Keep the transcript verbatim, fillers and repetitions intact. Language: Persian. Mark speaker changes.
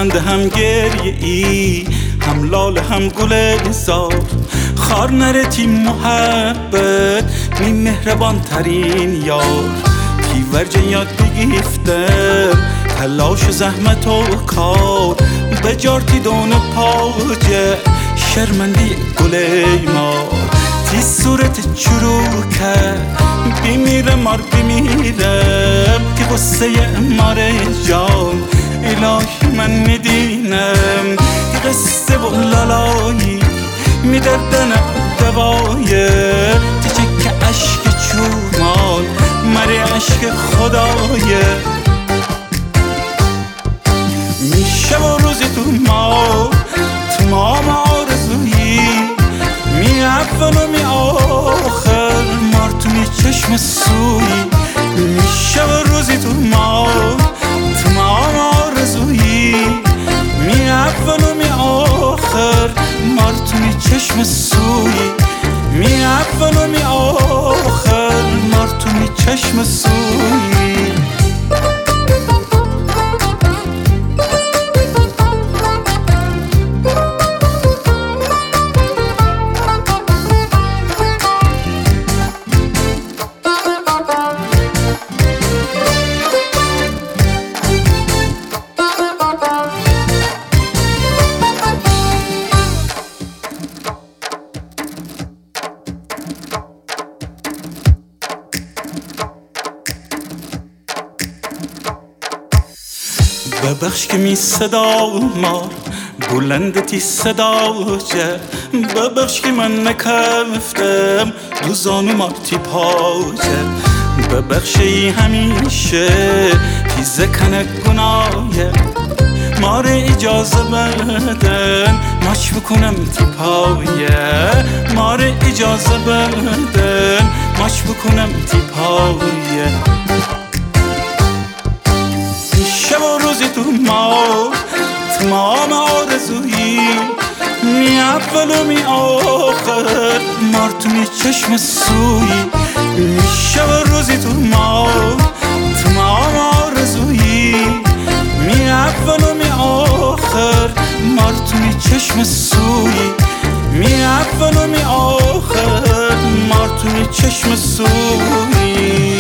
Speaker 1: خنده هم گریه ای، هم لاله هم گل زار. خار نرتی محبت می مهربان ترین یار. تیورج یاد بگیفتم تلاش و زحمت و کار. بجارتی دون پاجه شرمندی گل مار. تی صورت چروکه بمیرم مار بمیرم که غصه مار جان. الهی من میدینم که قصه و لالایی میدردن دوایه. تچک عشق چومان مری عشق خدایه. میشه و روزی تو ما تمام آرزویی، می اول و می آخر مار تو می چشم سویی. میشه و روزی تو ما تمام آرزویی، می اول و می آخر مار تو می چشم سویی. می اول و می آخر مار تو می چشم سویی. ببخش که می صدا مار بلند تی صدا جه. ببخش که من نکفتم دو زانو مار تی پاجه. ببخشی همیشه تی زکنه گناهه. مار اجازه بدن ماچ بکنم تی پایه. مار اجازه بدن ماچ بکنم تی پایه. شب و روزی تو ما تمام آرزویی، می اول و می آخر مار تو می چشم سویی. شب و روزی تو ما تمام آرزویی، می اول و می آخر مار تو می چشم سویی. می اول و می آخر مار تو می چشم سویی.